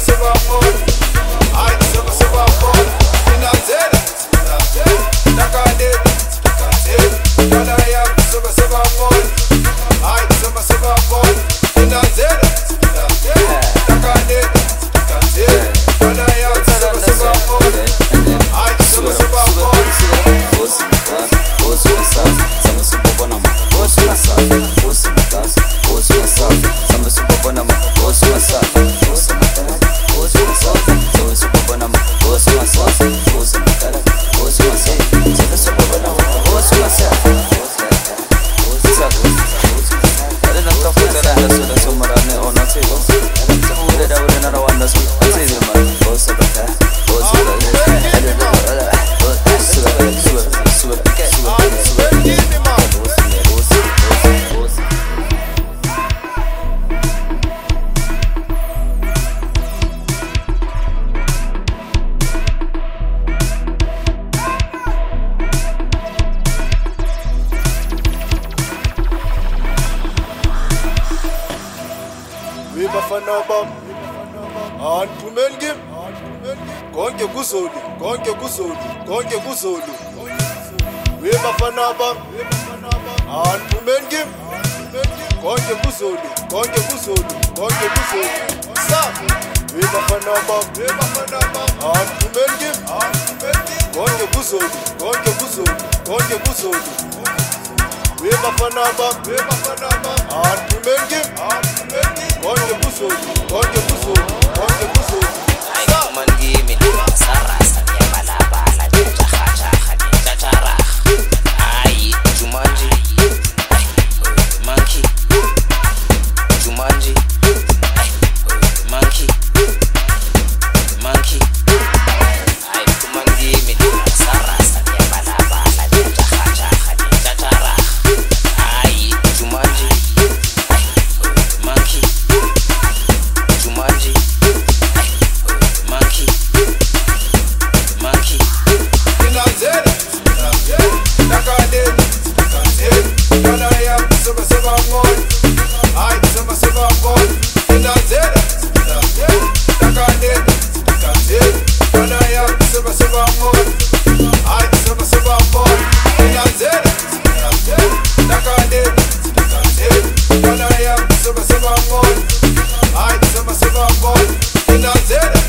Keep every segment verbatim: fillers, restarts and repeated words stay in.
Bafana bam Antumen gim Konke kuzulu Konke kuzulu Konke kuzulu We bafana bam Antumen gim Konke kuzulu Konke kuzulu Konke kuzulu Sa We bafana bam Antumen gim Konke kuzulu Konke kuzulu Konke kuzulu We bafana bam Antumen gim Konke kuzulu, konke kuzulu, konke kuzulu. Ay, man gimi, sarasa, yabala bala, jaha jaha, jachara. Ay, Jumanji, ay, monkey, Jumanji, ay, monkey, monkey. Ay, man gimi, sarasa, yabala bala, jaha jaha, jachara. Ay, Jumanji, ay, monkey. Jumanji, monkey, monkey. Inazera, nakadeni, kana ya sema sema ngoni, ai sema sema ngoni. Inazera, nakadeni, kana ya sema sema ngoni, ai sema sema ngoni. Inazera, nakadeni, kana ya sema sema ngoni. I sema sema boy inazera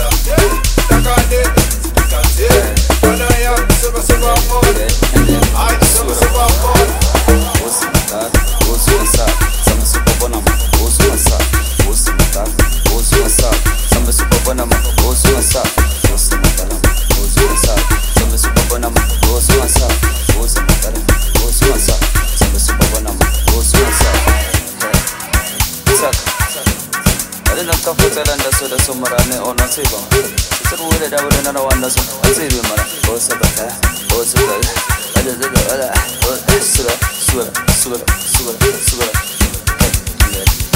takane kaze bana ya sema sema boy I sema sema boy osita osisa samba super bona osisa osita osisa samba super bona osisa osita osisa samba super bona osisa osita osisa samba super bona osisa Adena kafutela ndasoda somarane ona siba Sirwele da wala na wanda so asibi mara osabata osabata ada ada ada sura sura sura sura sura